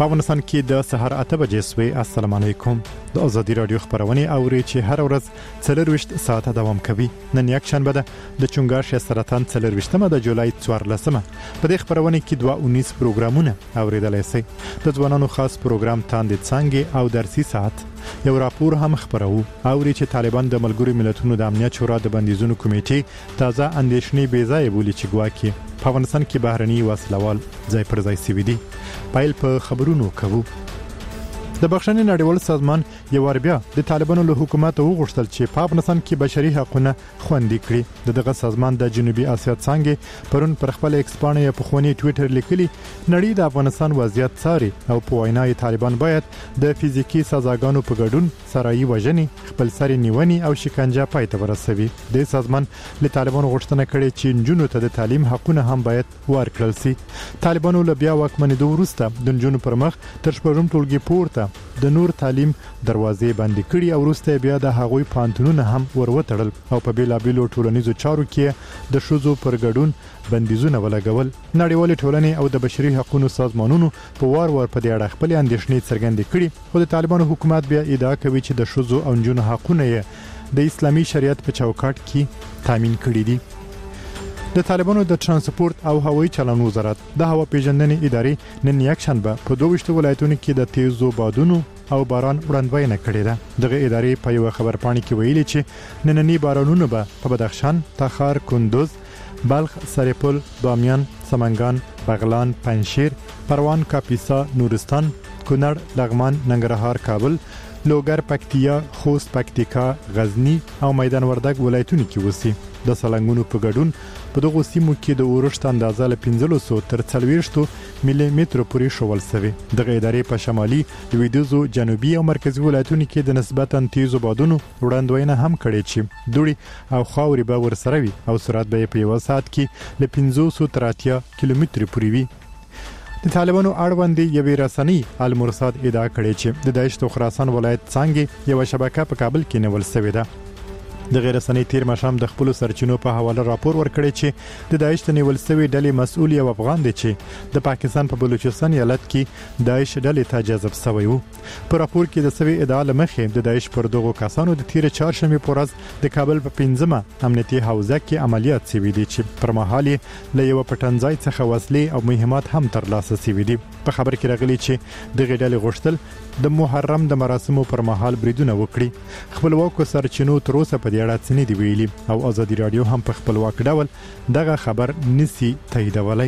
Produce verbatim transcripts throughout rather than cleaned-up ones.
په افغانستان کې د سهار اته بجې سوي. السلام علیکم. د ازادي رادیو خبرونه اوري چې هر ورځ څلرويشت ساعته دوام کوي. نن یک شنبه ده د چونګاش سرطان څلرويشتمه د جولای څوارلسمه. په دې خبرونه کې دوه اونیس پروګرامونه اوریدلای شي. د ځوانانو خاص پروګرام تاندې څنګه او درسي ساعت یو راپور هم خبرو اوري چې طالبان د ملګرو ملتونو د امنیت شورا د بندیزونو کمیټې تازه اندېښنې بې ځای بولي چې ګواکي په افغانستان کې بهرني وسلوال ځای پر ځای سوي دي. پایل په خبرونو کوو. د بخښنې نړیوال سازمان یو ور بیا د طالبانو له حکومت وغوښتل چې په افغانستان کې بشري حقوقونه خوندي کړي. دغه سازمان د جنوبي اسیا څنګه پرون پر خپل ایکسپانې په خونی ټوئیټر لیکلي نړۍ د افغانستان وضعیت څاري او په وینای طالبان باید د فزیکی سزاګانو په ګډون سرایي وژنې خپل سری نیونی او شکنجه پای ته ورسوي. د سازمان له طالبانو غوښتنه کړې چې جنونو ته د تعلیم حقونه هم باید ورکړل شي. طالبانو له بیا واکمنېدو وروسته د جنونو پر مخ تر شپږم ټولګي پورته د نور تعلیم دروازې بندې کړي او وروسته بیا د هغوی پانتونونه هم وروتړل او په بیلابیلو ټولنیزو چارو کې د شوزو پر ګډون بندیزونه ولګول. نړیوال ټولنې او د بشري حقوقو سازمانونو په وار وار په دې اړه خپل اندېښنې څرګندې کړي. خو د طالبانو حکومت بیا ادعا کوي چې د شوزو او جنونو حقوقونه د اسلامي شریعت په چوکاټ کې تامین کړي دي. د طالبانو د ترانسپورت او هوایي چلن وزارت د هوا پیژندنې ادارې نن یک شنبه په دوه ویشت ولایتونو کې د تیزو بادونو او باران وړاندوینه کړې ده. دغه ادارې په یو خبرپاڼه کې ویلي چې نننی بارانونه به په بدخشان، تخار، کندوز، بلخ، سرپل، بامیان، سمنګان، بغلان، پنجشیر، پروان، کاپیسا، نورستان، کونړ، لغمان، ننګرهار، کابل، لوګر، پکتیا، خوست، پکتیکا، غزنی او میدان وردګ ولایتونو کې وسی. د سلنګونو په ګډون په دغه سیمو کې د اورښت اندازه له پنځلس سوه تر څلوېښت ملي متر پورې شول سوي. دغه ادارې په شمالي، لویدیځو، جنوبي او مرکزی ولایتونو کې د نسبتاً تیزو بادونو وړاندوینه هم کړې چې دوړي او خاورې به ورسره وي او سرعت به په یو ساعت کې له پنځوس تر اتیا کیلومتر پورې وي. د طالبانو اړوند یوې رسنۍ المرصاد ادعا کړې چې د داعش د خراسان ولایت څنګه یو شبکه په کابل کې نیول شوې ده. د غیر رسنۍ تیر مشام د خپل سرچینو په حواله راپور ورکړی چې د داعش د نیول شوی ډلې مسؤل یو افغان دی چې د پاکستان په بلوچستان ایالت کې داعش ډلې ته جذب شوی وو. په راپور کې د سوي ادعا لمخې د داعش پر دغه کسانو د تیر چهارشنبه په ورځ د کابل په پنځمه امنیتي حوزه کې عملیات شوي دي چې پر مهال له یو پټنځای څخه وسلې او مهمات هم ترلاسه شوي دي. په خبر کې راغلي چې دغه ډلې غوښتل د محرم د مراسمو پر مهال بریدونه وکړي. خپلواکو سرچینو تر اوسه په دې اړه څه نه دی ویلي او ازادي رادیو هم په خپلواک ډول دغه خبر نسی تاییدولای.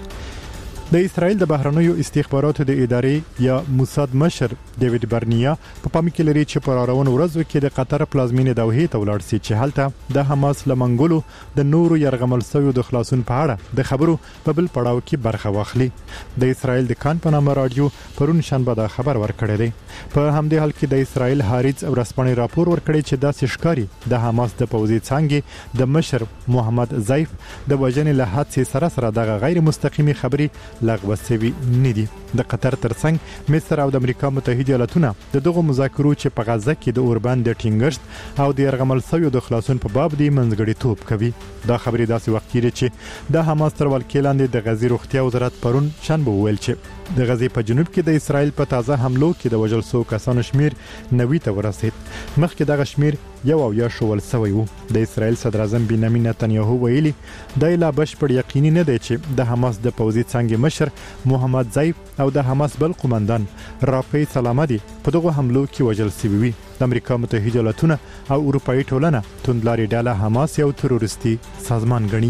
د اسرائیل د بهرنیو استخباراتو د ادارې یا موساد مشر ډیوډ برنیا په پام کې لري چې پر اړوند ورځو کې د قطر پلازمینې دوحې ته ولاړ شي چې هلته د حماس لمنګلو د نورو يرغمل شویو د خلاصون په اړه د خبرو په بل پړاو کې برخه واخلي. د اسرائیل د کان په نامه رادیو پرون شنبه دا خبر ورکړی دی. په همدې حال کې د اسرائیل هاریز ورسپانې راپور ورکړی چې داسې ښکاری د حماس د پوځي څنګه د مشر محمد زیف د وژنې له حادثې سره سره د غیر مستقیمي خبري لغوه شوی نه دي. د قطر ترڅنګ مصر او د امریکا متحده ایالاتونه د دغه مذاکرو چې په غزه کې د اوربان د ټینګښت او د يرغمل شویو د خلاصون په باب دی منځګړیتوب کوي. دا خبرې داسې وخت کې چې د حماس تر ولکې لاندې د غزې روغتیا وزارت پرون شنبه ویل چې د غزې په جنوب کې د اسرائیل په تازه حملو کې د وژل شوو کسانو شمیر نوي ته ورسید. مخکې دغه شمیر یو او یا شول سوی وو. د اسرائیل صدر اعظم بنیامین نتنیاهو ویلي د لا بشپړ یقیني نه دی چې د حماس د پوځي څنګه مشر محمد زیف او د حماس بل قومندان رافی سلامتی په دغه حملو کې وژل شوي وي. د امریکا متحده ایالاتونه او اروپאי ټولنه توندلاري ډله حماس یو تروریستي سازمان ګڼي.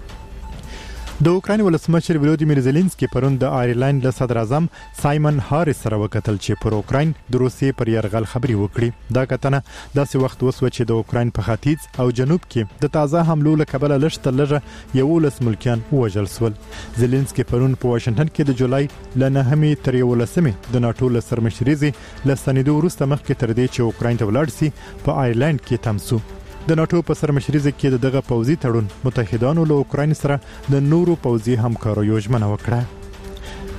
د اوکراین ولسمشر ولودیمیر زيلنسکي پرون د آیرلند له صدر اعظم سایمن هاریس سره وکتل چې پر اوکراین د روسیې پر يرغل خبري وکړي. دا کتنه داسې وخت وسو چې د اوکراین په ختیځ او جنوب کې د تازه حملو له کبله لږ لږه یو لس ملکیان وژل شول. زيلنسکي پرون په واشنگټن کې د جولای ل نهمې تر یولسمې د ناتو له سرمشريزي له سندو وروسته مخکې تر دې چې اوکراین ته ولاړ سي په آیرلند کې تمسو. د ناتو په سرمشريزه کې دغه پوځي تړون متحدانو له اوکراین سره د نورو پوځي همکارو ژمنه وکړه.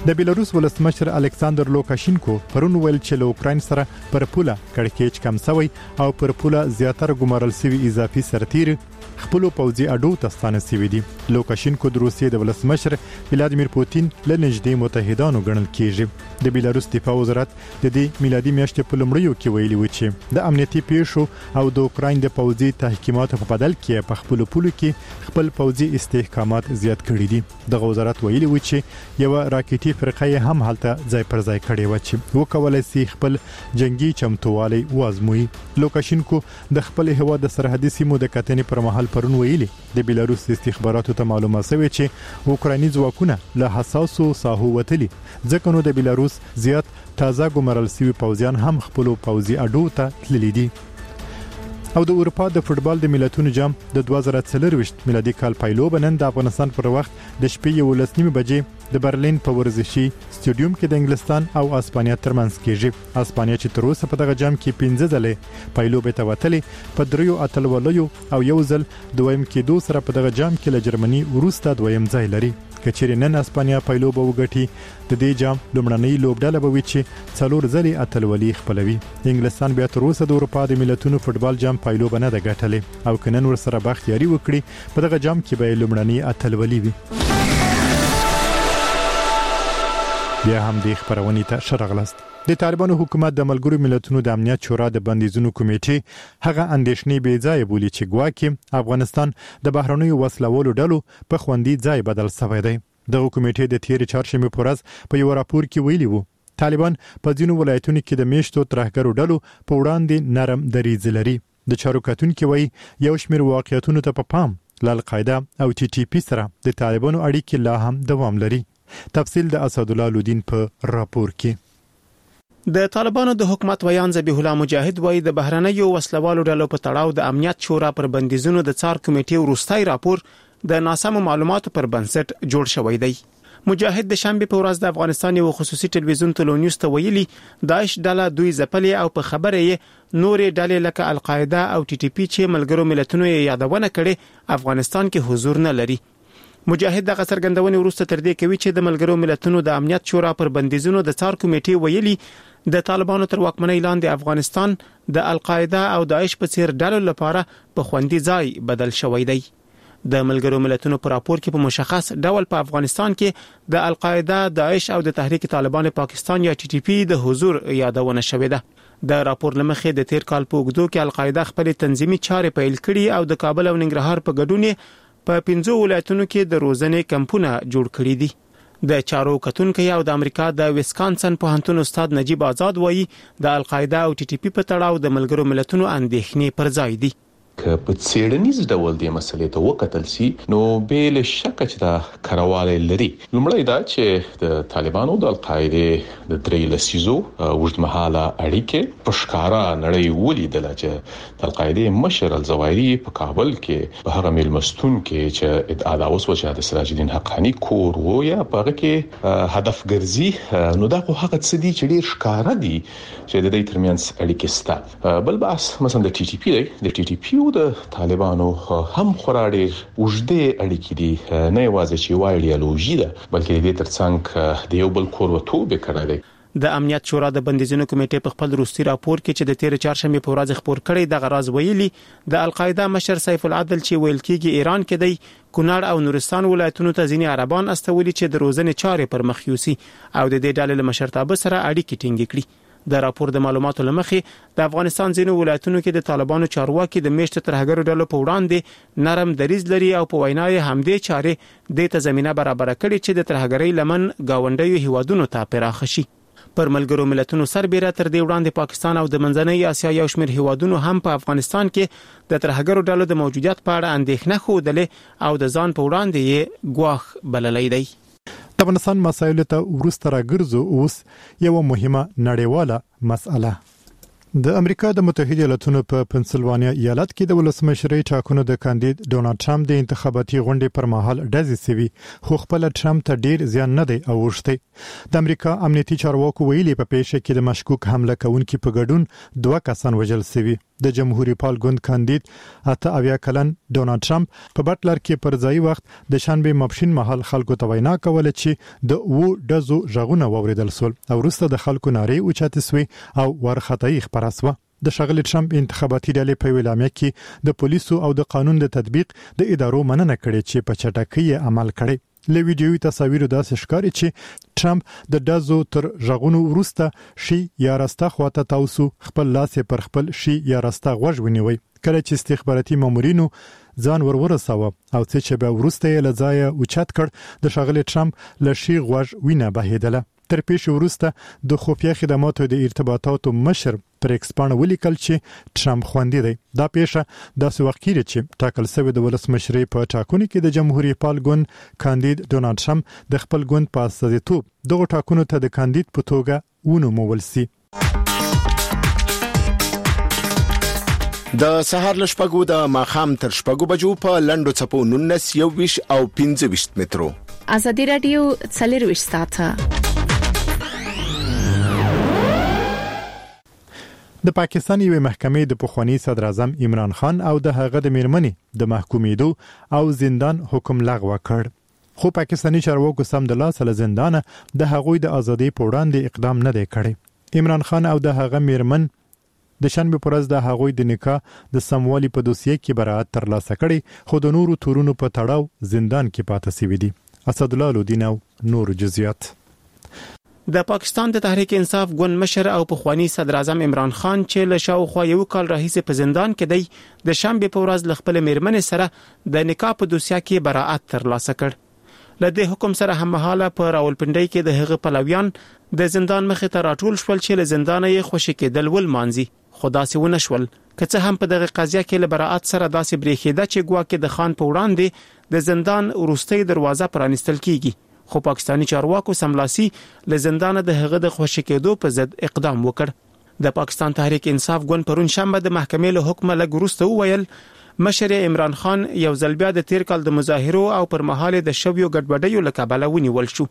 د بیلاروس ولسمشر الکساندر لوکاشینکو پرون ویل چې له اوکراین سره پر پوله کړکېچ کم شوی او پر پوله زیاتره ګمارل شوی اضافي سرتیر خپل پوځي اډو ته ستانه شوی دی. لوکاشینکو د روسیې د ولسمشر ولادیمیر پوتین له نږدې متحدانو ګڼل کیږي. د بیلاروس دفاع وزارت د دې میلادي میاشتې په لومړیو کې ویلي و چې د امنیتي پیښو او د اوکراین د پوځي تحقیقاتو په بدل کې په خپل پولو کې خپل پوځي استحکامات زیات کړي دي. د وزارت ویلي و چې یو راکټي فرقه هم هلته ځای پر ځای کړي و چې وکولای شي خپل جنگي چمتووالی وازموي. لوکاشینکو د خپل هیواد د سرحدي سیمو د کتنې پر مهال پرون ویلي د بیلاروس استخباراتو ته معلومه شوې چې اوکرایني ځواکونه له حساسو ساحو وتلي، ځکه نو د بیلاروس زیات تازه ګمارل شوي پوځیان هم خپل پوځي اډو ته تللي دي. او د اروپا د فوتبال د ملتونو جام د دوه زره څلرويشت میلادي کال پایلو بنن د افغانستان پر وخت د شپې یو لسنیمه بجې د برلین په ورزشي سټیډیوم کې د انګلستان او اسپانیا ترمنځ کېږي. اسپانیا چې تر اوسه په دغه جام کې پنځه ځله پایلو به توتلې په دریو اتلولیو او یو ځل دویم کې دوه سره په دغه جام کې له جرمني وروسته دویم ځای لري. کچېرې نن اسپانیا پایلو به وګټي د دې جام لومړنۍ لوبډله به وي چې څلور ځلې اتلولي خپلوي. انګلستان بیا تر اوسه د اروپا د ملتونو فوتبال جام پایلو بنه د ګټلې او کنن ور سره بختیاري وکړي په دغه جام کې به لومړنۍ اتلولي وي. بیا هم د خبرونې ته شرغلست. د طالبانو حکومت د ملګرو ملتونو د امنیت شورا د بندیزونو کمیټې هغه اندېښنې بې ځای بولي چې ګواکې افغانستان د بهرنیو وسلوالو ډلو په خوندي ځای بدل شوی دی. دغه کمیټې د تیر چهارشنبه په ورځ په یو راپور کې ویلي وو طالبان په ځینو ولایتونو کې د میشتو ترهګرو ډلو په وړاندې نرم دریځ لري. د چارو کتونکو وایي یو شمېر واقعیتونو ته په پام ل القاعده او ټي ټي پی سره د طالبانو اړیکې لا هم دوام لري. تفصیل د اسدالله لودین په راپور کې. د طالبانو د حکومت ویان ذبیح الله مجاهد وایي د بهرنیو وسلوالو ډلو په تړاو د امنیت شورا پر بندیزونو د څار کمیټې وروستي راپور د ناسمو معلوماتو پر بنسټ جوړ شوی دی. مجاهد د شنبه په ورځ د افغانستان یو خصوصي ټلویزیون تلونیوز ته ویلي داعش ډله دوی ځپلې او په خبره یې نورې ډلې لکه القاعده او ټي ټي پی چې ملګرو ملتونو یې یادونه کړي افغانستان کې حضور نه لري. مجاهد د څرګندونې وروسته تر دې کوي چې د ملګرو ملتونو د امنیت شورا پر بندیزونو د څار کمیټې ویلي د طالبانو تر واکمنۍ لاندې افغانستان د القاعده او داعش په څیر ډلو لپاره په خوندي ځای بدل شوی دی. د ملګرو ملتونو په راپور کې په مشخص ډول په افغانستان کې د القاعده، داعش او د تحریک طالبان پاکستان یا ټي ټي پی د حضور یادونه شوې ده. د راپور لمخې د تیر کال په وګړو کې القاعده خپل تنظیمي چارې پیل کړي او د کابل او ننګرهار په ګډون په پنځو ولایتونو کې د روزنې کمپونه جوړ کړي دي. د چارو کتونکو او د امریکا د ویسکانسن پوهنتون استاد نجیب آزاد وایي د القاعده او ټي ټي پی په تړاو د ملګرو ملتونو اندېښنې پر ځای دي. که په څېړنیز ډول د مسلې ته وکتل شي نو بل شک چې دا کارواله لري. لومړی دا چې د طالبانو د القاعده د درې لسیزو وژدمحاله اړیکې په ښکارا نړۍ ولیدل چې د القاعده مشر الزوایری په کابل کې په هغه ملمستون کې چې ادعا دا اوس وجه د سراج الدین حقانی کور وو یا په هغه کې هدف ګرځي نو دا خو هغه څه دي چې ډیر ښکارا دي چې د دې ترمنځ اړیکې سته. بل بحث مثلا د ټي ټي پی دی د ټي ټي پی د طالبانو هم خورادي وجدي اړیکې دي نه یوازې چې وایډیالوژي ده بلکې د دې ترڅنګ د یو بل کور وته به کړی دی. د امنیت شورا د بندیزونو کمیټې په خپل روسي راپور کې چې د تیر چهارشنبه په ورځ خبر کړی د غراض ویلي د القاعده مشر سیف العدل چې ویل کېږي ایران کې دی کونړ او نورستان ولایتونو ته ځینې عربان استولي چې د روزنې چارې پر مخ یوسي او د دې ډلې له مشرتابه سره اړیکې ټینګې کړي. د راپور د معلوماتو لمخې د افغانستان ځینو ولایتونو کې د طالبانو چارواکي د میشت ترهګرو ډلو په وړاندې نرم دریځ لري او په وینای همدې چارې د ته زمينه برابر کړي چې د ترهګرۍ لمن گاونډیو هیوادونو ته پراخ شي. پر ملګرو ملتونو سربېره تر دې وړاندې پاکستان او د منځنۍ اسیا یو شمېر هیوادونو هم په افغانستان کې د ترهګرو ډلو د موجودیت په اړه اندېښنه خوده او د ځان په وړاندې یې ګواښ بللی دی. د افغانستان مسایلو ته ورسته راګرځو اوس یو مهمه نړیواله مسأله. د امریکا د متحده ایالاتونو په پنسلوانیا ایالت کې د ولسمشرۍ ټاکنو د کاندید ډونالد ټرمپ د انتخاباتي غونډې پر مهال ډزې سوي خو خپل ټرمپ ته ډیر زیان نه دی اوښتی. د امریکا امنیتي چارواکو ویلي په پیښه کې د مشکوک حمله کوونکي په ګډون دوه کسان وژل سوي. د جمهوریت پال ګوند کاندید اته اویا کلن ډونالد ټرمپ په بټلر کې پر ځای وخت د شنبه ماپښین مهال خلکو ته وینا کوله چې د وو دزو ژغونه ووریدل سول او وروسته د خلکو ناري اوچته سوي او ورختای خبره سوه. د شغل ټرمپ انتخاباتي ډلې په ویلامه کې د پولیسو او د قانون د تطبیق د ادارو مننه کړې چې په چټکۍ عمل کړي. له ویډیوي تصاویرو داسې ښکاري چې ټرمپ د دزو تر ژغونو وروسته شي یا راسته خواته تاسو خپل لاس پر خپل شي یا راسته غوږ ونیوي کله چې استخباراتي مامورینو ځان ورورساوه او چې به وروسته یې لځای اوچت کړ د شغل ټرمپ له شي غوږ وینه بهیدله. تر پیښې وروسته د خفیه خدماتو د ارتباطاتو مشر پر ایکس باندې ولیکل چې ټرمپ خوندې دی. دا پیښه داسې وخت کې چې ټاکل شوی د ولسمشرۍ په ټاکنو کې د جمهوریت پال ګوند کاندید ډونالد ټرمپ د خپل ګوند په استازیتوب دغه ټاکنو ته د کاندید په توګه ونومول سي. د سهار لشپګو د ماخام تر شپګو بجو په لندو چپو نونس یو ویش او پنځه ویش مترو. ازادي رادیو څلور ویش ساعته. د پاکستان یوې محکمې د پخوانی صدر اعظم عمران خان او د هغه د میرمنې د محکومیدو او زندان حکم لغوه کړ. خو پاکستانی چارواکو سم د لاس له زندانه د هغوی د ازادۍ په وړاندې اقدام نه دی کړی. عمران خان او د هغه میرمن د شنبه پر ورځ د هغوی د نکاح د سموالي په دوسیه کې برائت ترلاسه کړي خو د نورو تورونو په تړاو زندان کې پاتې شوی دي. اسد الله لودین او نور جزئیات. د پاکستان د تحریک انصاف ګوند مشر او پخوانی صدر اعظم عمران خان چې له شاوخوا یو کال راهیسې په زندان کې دی د شنبه په ورځ ل خپل میرمنې سره د نکاح په دوسیه کې برائت ترلاسه کړ. له دې حکم سره هممهاله په راولپنډۍ کې د هغه پلویان د زندان مخې ته راټول شول چې له زندان یې خوشی کېدل ول مانځي. خدا سي ونه شول که څه هم په دغه قضیه کې له برائت سره داسې بریښیده چې ګواکې د خان په وړاندې د زندان وروستۍ دروازه پرانستل کیږي. خو پاکستانی چارواکو سملاسي له زندان د هغه د خوشی کېدو په ضد اقدام وکړ. د پاکستان تحریک انصاف ګوند پرون شنبه د محکمې له حکم لږ وروسته وویل مشر عمران خان یو ځل بیا د تیر کال د مظاهرو او پر مهال د شویو ګډوډیو له کبله ونیول شو.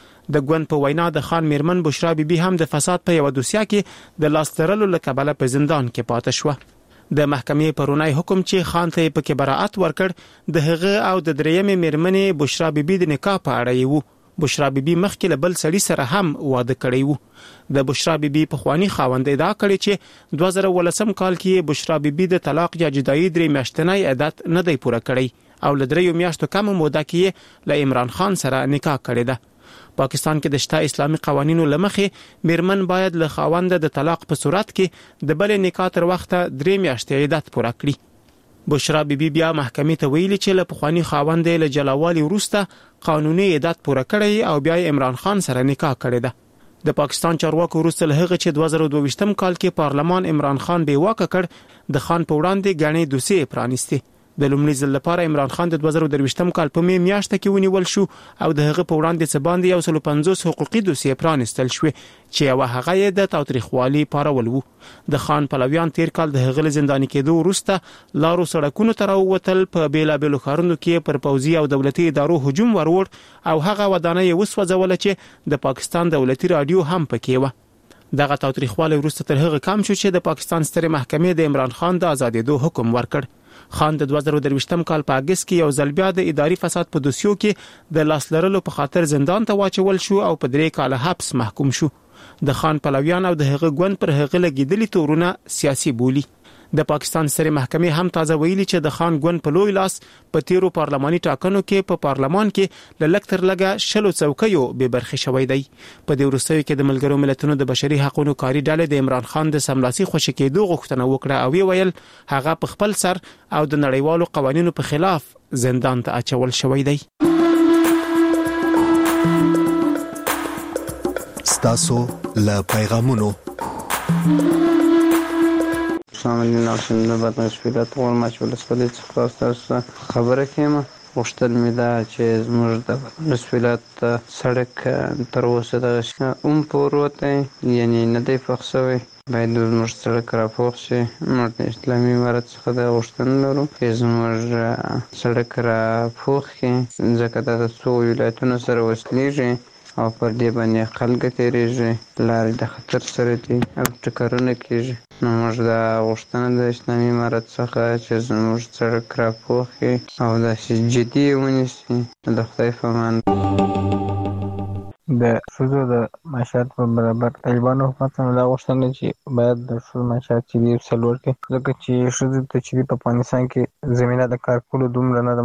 د ګوند په وینا د خان میرمن بشرا بیبي هم د فساد په یو دوسیه کې د لاس ترلو له کبله په زندان کې پاتې شو. د محکمې پرونی حکم چې خان ته په کې برائت ورکړ د هغه او د دریمې میرمنې بشرا بیبي د نکاح په اړه یو. بشرا بیبي مخکې له بل سړي سره هم واده کړی وو. د بشرا بیبي په خواني خاوند ادعا کړی چې دوه زره ولسم کال کې بشرا بیبي د طلاق یا جدایي درې میاشتنۍ عادت نه دی پوره کړی او له دریو میاشتو کم موده کې له عمران خان سره نکاح کړی ده. پاکستان کې د شته اسلامي قوانینو لمخې میرمن باید له خاوند د طلاق په صورت کې د بل نکاح تر وخته درې میاشتې عادت پوره کړي. بشرا بیبي بیا محکمې ته ویلي چې له پخوانی خاوند له جلاوالي وروسته قانوني عادت پوره کړی او بیا عمران خان سره نکاح کړی ده. د پاکستان چارواکو وروسته له هغه چې دوه زره دوه ویشتم کال کې پارلمان عمران خان بې واکه کړ د خان په وړاندې غاڼې دوسیې پرانیستي. د لومړي ځل لپاره عمران خان د دوه زره درویشتم کال په می میاشت کې ونیول شو او د هغه په وړاندې څه باندې یو سل پنځوس حقوقي دوسیې پرانیستل شو چې یو هغه یې د تاوتریخوالي پارول وو. د خان پلویان تیر کال د هغه زنداني کېدو وروسته لارو سړکونو ته راووتل په بیلابېلو ښارونو کې پر پوځي او دولتي ادارو هجوم ورور او هغه ودانۍ یې وسوځوله چې د پاکستان دولتي رادیو هم پکې و. دغه تاوتریخوالي وروسته تر هغه کم شو چې د پاکستان ستر محکمې د عمران خان د آزادېدو حکم ورکړ. خان د دوه زره درویشتم کال په اگست کې یو ځل بیا د اداري فساد په دوسیو کې د لاس لرلو په خاطر زندان ته واچول شو او په درې کاله حبس محکوم شو. د خان پلویان او د هغه ګوند پر هغه لګیدلي تورونه سیاسي بولی. د پاکستان ستر محکمې هم تازه ویلي چې د خان ګوند په لوی لاس په تیرو پارلماني ټاکنو کې په پارلمان کې ل لکتر لګه شلو څوکیو به برخه شوې دی. په دې وروستیو کې د ملګرو ملتونو د بشري حقوقو کاری ډلې د عمران خان د سملاسي خوشی کېدو غوښتنه وکړه او ویل هغه په خپل سر او د نړیوالو قوانینو په خلاف زندان ته اچول شوې دی. ستاسو له پیغامونو سامعین ناشن د بدن سپیلات ټول ماچ ولسپلې څخه تاسو خبره کېم وشتل مې دا چې زموږ د بدن سپیلات سړک تر اوسه د اون پوروته یعنی نه دی فخصوي باید زموږ سړک را پوخ شي. موږ اسلامي امارت څخه د غوښتنه لرو چې زموږ سړک را پوخ کړي ځکه دا د څو ولایتونو سره وصلېږي او پر دې باندې خلک تیریږي، لارې د خطر سره دي او ټکرونه کیږي. نو موږ دا غوښتنه د اسلامي امارت څخه چې زموږ سړک راپوښي او داسې جدي ونیسي. د خدای په امان. د ښځو د معاشات په برابر طالبانو حکومت نه دا غوښتنه چې باید د ښځو معاشات چې دي څلور کړي، ځکه چې ښځو ته چې په افغانستان کې زمینه د کار کولو دومره نه ده